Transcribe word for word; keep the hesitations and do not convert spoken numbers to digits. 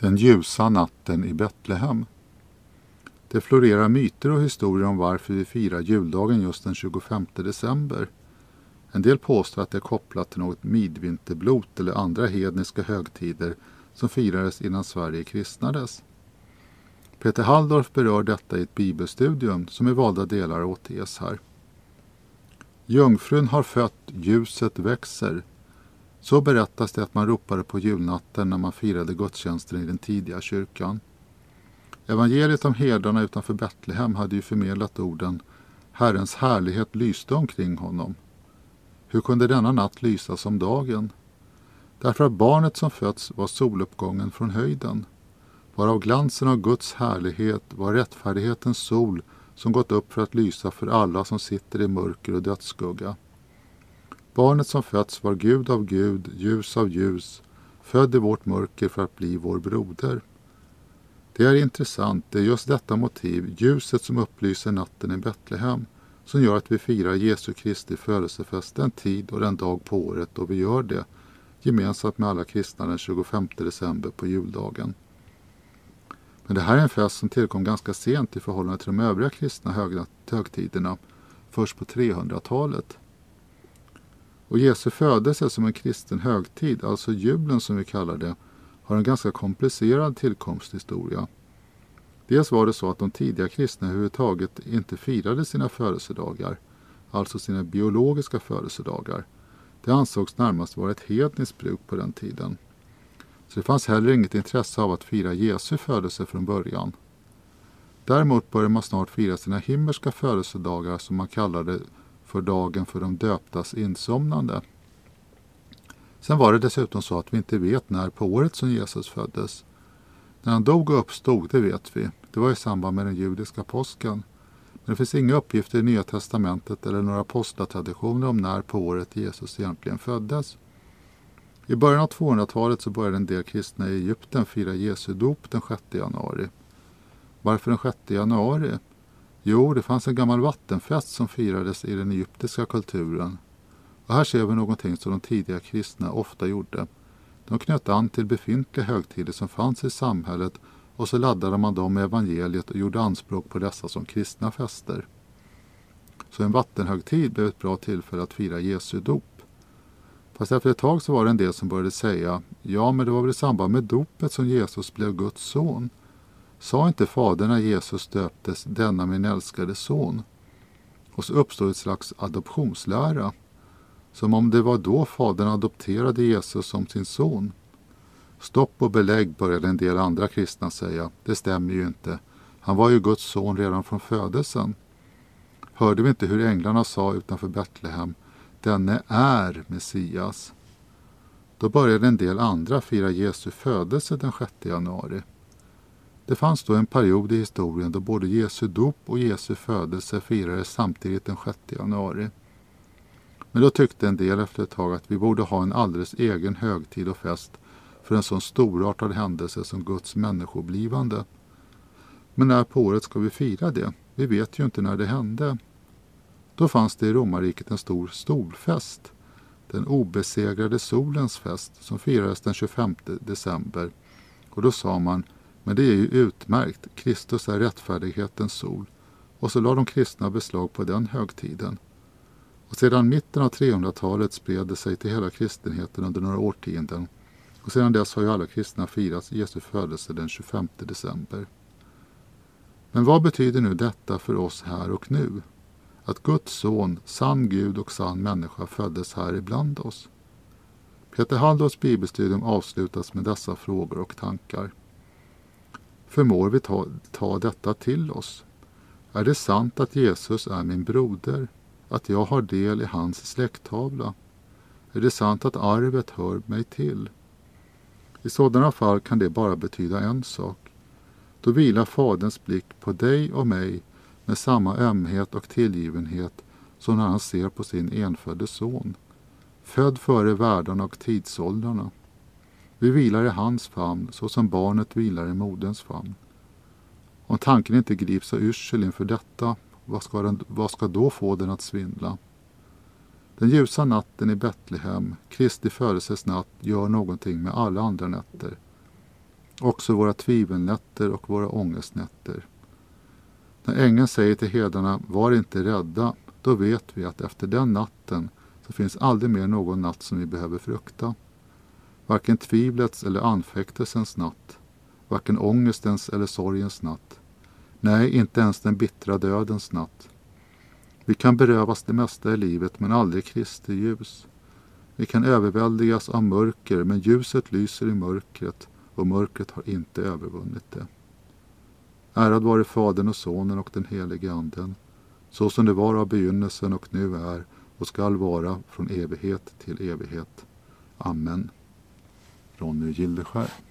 Den ljusa natten i Betlehem. Det florerar myter och historier om varför vi firar juldagen just den tjugofemte december. En del påstår att det är kopplat till något midvinterblot eller andra hedniska högtider som firades innan Sverige kristnades. Peter Halldorf berör detta i ett bibelstudium som i valda delar återges här. Jungfrun har fött, ljuset växer. Så berättas det att man ropade på julnatten när man firade gudstjänsten i den tidiga kyrkan. Evangeliet om herdarna utanför Betlehem hade ju förmedlat orden Herrens härlighet lyste omkring honom. Hur kunde denna natt lysa som dagen? Därför att barnet som fötts var soluppgången från höjden. Varav glansen av Guds härlighet var rättfärdighetens sol som gått upp för att lysa för alla som sitter i mörker och dödsskugga. Barnet som fötts var Gud av Gud, ljus av ljus, född i vårt mörker för att bli vår broder. Det är intressant, det är just detta motiv, ljuset som upplyser natten i Betlehem, som gör att vi firar Jesu Kristi födelsefest den tid och den dag på året då vi gör det, gemensamt med alla kristna den tjugofemte december på juldagen. Men det här är en fest som tillkom ganska sent i förhållande till de övriga kristna hög- högtiderna, först på trehundratalet. Och Jesu födelse som en kristen högtid, alltså julen som vi kallar det, har en ganska komplicerad tillkomsthistoria. Dels var det så att de tidiga kristna överhuvudtaget inte firade sina födelsedagar, alltså sina biologiska födelsedagar. Det ansågs närmast vara ett hedniskt bruk på den tiden. Så det fanns heller inget intresse av att fira Jesu födelse från början. Däremot började man snart fira sina himmelska födelsedagar som man kallade för dagen för de döptas insomnande. Sen var det dessutom så att vi inte vet när på året som Jesus föddes. När han dog och uppstod, det vet vi. Det var i samband med den judiska påsken. Men det finns inga uppgifter i Nya testamentet eller några apostlatraditioner om när på året Jesus egentligen föddes. I början av tvåhundratalet så började en del kristna i Egypten fira Jesu dop den sjätte januari. Varför den sjätte januari? Jo, det fanns en gammal vattenfest som firades i den egyptiska kulturen. Och här ser vi någonting som de tidiga kristna ofta gjorde. De knöt an till befintliga högtider som fanns i samhället och så laddade man dem med evangeliet och gjorde anspråk på dessa som kristna fester. Så en vattenhögtid blev ett bra tillfälle att fira Jesu dop. Fast efter ett tag så var det en del som började säga, ja men det var väl i samband med dopet som Jesus blev Guds son. Sa inte fadern när Jesus döptes denna min älskade son? Och så uppstod ett slags adoptionslära. Som om det var då fadern adopterade Jesus som sin son. Stopp och belägg, började en del andra kristna säga. Det stämmer ju inte. Han var ju Guds son redan från födelsen. Hörde vi inte hur änglarna sa utanför Betlehem? Denne är Messias. Då började en del andra fira Jesu födelse den sjätte januari. Det fanns då en period i historien då både Jesu dop och Jesu födelse firades samtidigt den sjätte januari. Men då tyckte en del efter ett tag att vi borde ha en alldeles egen högtid och fest för en sån storartad händelse som Guds människoblivande. Men när på året ska vi fira det? Vi vet ju inte när det hände. Då fanns det i romarriket en stor solfest, den obesegrade solens fest, som firades den tjugofemte december. Och då sa man, men det är ju utmärkt, Kristus är rättfärdighetens sol. Och så la de kristna beslag på den högtiden. Och sedan mitten av trehundratalet spred det sig till hela kristenheten under några årtionden. Och sedan dess har ju alla kristna firat Jesu födelse den tjugofemte december. Men vad betyder nu detta för oss här och nu? Att Guds son, sann Gud och sann människa föddes här ibland oss. Peter Halldorfs bibelstudium avslutas med dessa frågor och tankar. Förmår vi ta, ta detta till oss? Är det sant att Jesus är min broder? Att jag har del i hans släkttavla? Är det sant att arvet hör mig till? I sådana fall kan det bara betyda en sak. Då vilar faderns blick på dig och mig med samma ömhet och tillgivenhet som när han ser på sin enfödde son, född före världarna och tidsåldrarna. Vi vilar i hans famn så som barnet vilar i moderns famn. Om tanken inte grips av yrsel inför detta, vad ska, den, vad ska då få den att svindla? Den ljusa natten i Betlehem, Kristi födelses natt, gör någonting med alla andra nätter. också våra tvivelnätter och våra ångestnätter. När ängeln säger till herdarna, var inte rädda, då vet vi att efter den natten så finns aldrig mer någon natt som vi behöver frukta. Varken tvivlets eller anfäktelsens natt, varken ångestens eller sorgens natt. Nej, inte ens den bittra dödens natt. Vi kan berövas det mesta i livet men aldrig Kristi ljus. Vi kan överväldigas av mörker men ljuset lyser i mörkret och mörkret har inte övervunnit det. Ärad vare Fadern och Sonen och den helige Anden, så som det var av begynnelsen och nu är och skall vara från evighet till evighet. Amen. Ronny Gildeskär.